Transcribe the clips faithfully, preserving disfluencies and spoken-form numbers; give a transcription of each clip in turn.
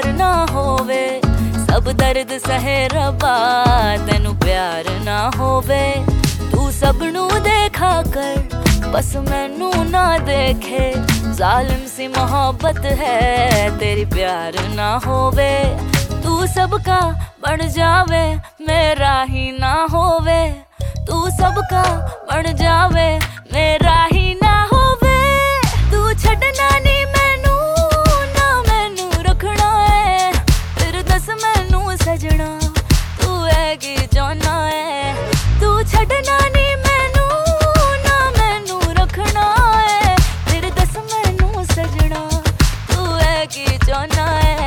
प्यार ना होवे, सब दर्द सहे रब्बा तेनू प्यार ना होवे। तू सबनू देखा कर बस मैनू ना देखे, जालिम सी मोहब्बत है तेरी प्यार ना होवे। तू सबका बन जावे मेरा ही ना होवे, तू सबका बन जावे मेरा ही ना होवे। तू छड़ना नहीं मैनू ना मैनू रखना है, फिर दस मैनू सजना तू है की चाहना है। तू छड़ना नहीं मैनू ना मैनू रखना है, फिर दस मैनू सजना तू है की चाहना है।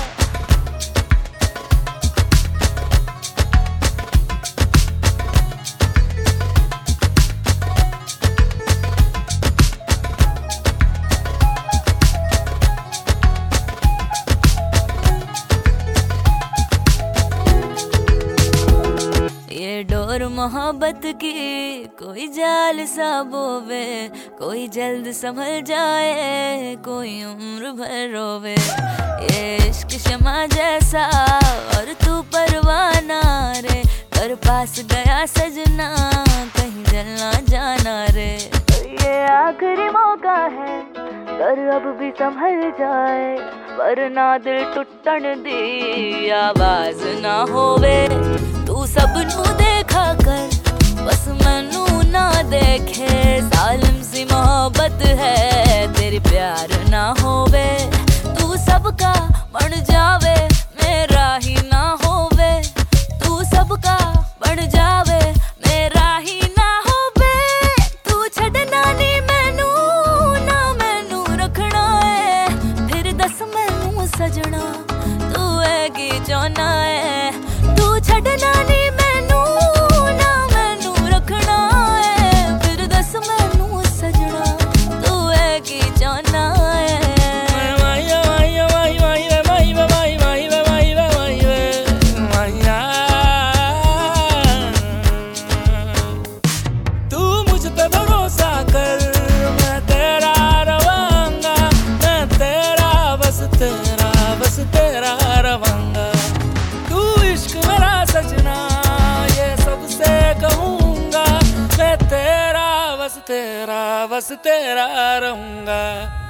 डोर मोहब्बत की कोई जाल सा बोवे, कोई जल्द संभल जाए कोई उम्र भर रोवे। ये इश्क शमा जैसा और तू परवाना रे, कर पास गया सजना कहीं जलना जाना रे। ये आखिरी मौका है कर अब भी संभल जाए, वरना दिल टूटन दी आवाज ना होवे। तू सबनू देखा कर बस मैनू ना देखे, जालिम सी मोहब्बत है तेरी प्यार ना होवे। तू सबका बन जावे मेरा ही ना होवे, तू सबका बन जावे मेरा ही ना होवे। तू छड़ना नहीं मैनू ना मैनू रखना है, फिर दस मैनू सजना तू है की चाहना है। तू छड़ना नहीं मैनू ना मैनू रखना है, फिर दस मैनू सजना तू है की चाहना है। तू मुझ पे भरोसा कर मैं तेरा रवांगा, मैं तेरा बस तेरा बस तेरा रवांगा। तू इश्क मेरा सजना ये सबसे कहूँगा, मैं तेरा बस तेरा बस तेरा रहूँगा।